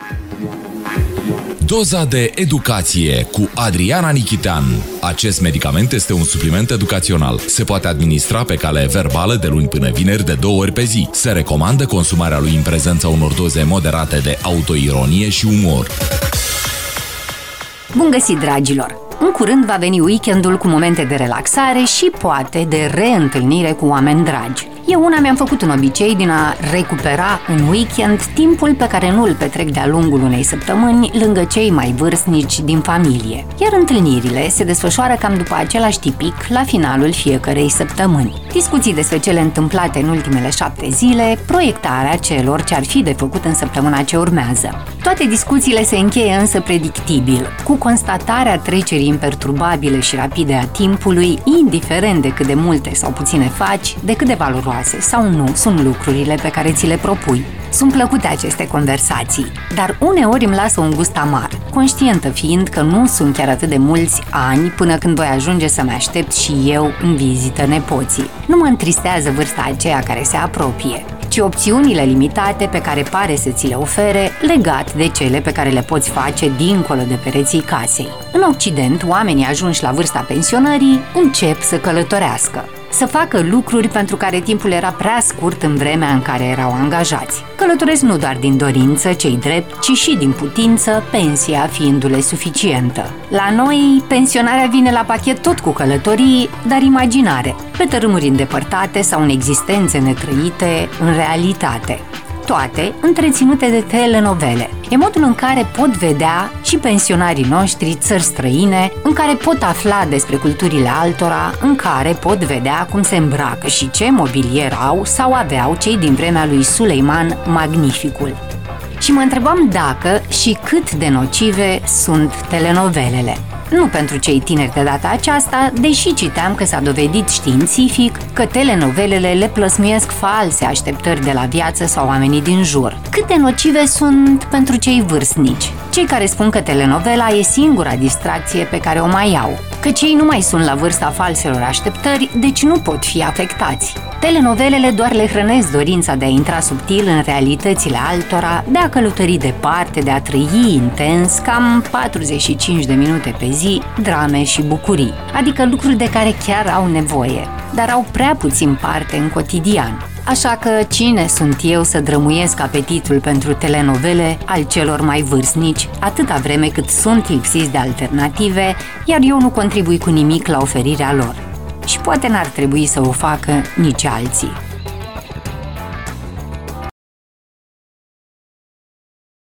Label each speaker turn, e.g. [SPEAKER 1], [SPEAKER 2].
[SPEAKER 1] Doza de educație cu Adriana Nichitean. Acest medicament este un supliment educațional. Se poate administra pe cale verbală de luni până vineri de 2 ori pe zi. Se recomandă consumarea lui în prezența unor doze moderate de autoironie și umor.
[SPEAKER 2] Bun găsit, dragilor! În curând va veni weekendul cu momente de relaxare și poate de reîntâlnire cu oameni dragi. Eu mi-am făcut un obicei din a recupera în weekend timpul pe care nu îl petrec de-a lungul unei săptămâni lângă cei mai vârstnici din familie. Iar întâlnirile se desfășoară cam după același tipic la finalul fiecărei săptămâni. Discuții despre cele întâmplate în ultimele 7 zile, proiectarea celor ce ar fi de făcut în săptămâna ce urmează. Toate discuțiile se încheie însă predictibil, cu constatarea trecerii imperturbabile și rapide a timpului, indiferent de cât de multe sau puține faci, de cât de valoroase sau nu sunt lucrurile pe care ți le propui. Sunt plăcute aceste conversații, dar uneori îmi lasă un gust amar, conștientă fiind că nu sunt chiar atât de mulți ani până când voi ajunge să-mi aștept și eu în vizită nepoții. Nu mă întristează vârsta aceea care se apropie, ci opțiunile limitate pe care pare să ți le ofere, legat de cele pe care le poți face dincolo de pereții casei. În Occident, oamenii ajunși la vârsta pensionării încep să călătorească, să facă lucruri pentru care timpul era prea scurt în vremea în care erau angajați. Călătoresc nu doar din dorință, ce-i drept, ci și din putință, pensia fiindu-le suficientă. La noi, pensionarea vine la pachet tot cu călătorii, dar imaginare, pe tărâmuri îndepărtate sau în existențe netrăite în realitate. Toate întreținute de telenovele. E modul în care pot vedea și pensionarii noștri țări străine, în care pot afla despre culturile altora, în care pot vedea cum se îmbracă și ce mobilier au sau aveau cei din vremea lui Suleiman Magnificul. Și mă întrebam dacă și cât de nocive sunt telenovelele. Nu pentru cei tineri de data aceasta, deși citeam că s-a dovedit științific că telenovelele le plăsmuiesc false așteptări de la viață sau oamenii din jur. Cât de nocive sunt pentru cei vârstnici, cei care spun că telenovela e singura distracție pe care o mai au, că cei nu mai sunt la vârsta falselor așteptări, deci nu pot fi afectați. Telenovelele doar le hrănesc dorința de a intra subtil în realitățile altora, de a călători departe, de a trăi intens, cam 45 de minute pe zi, drame și bucurii, adică lucruri de care chiar au nevoie, dar au prea puțin parte în cotidian. Așa că cine sunt eu să drămuiesc apetitul pentru telenovele al celor mai vârstnici, atâta vreme cât sunt lipsiți de alternative, iar eu nu contribui cu nimic la oferirea lor. Și poate n-ar trebui să o facă nici alții.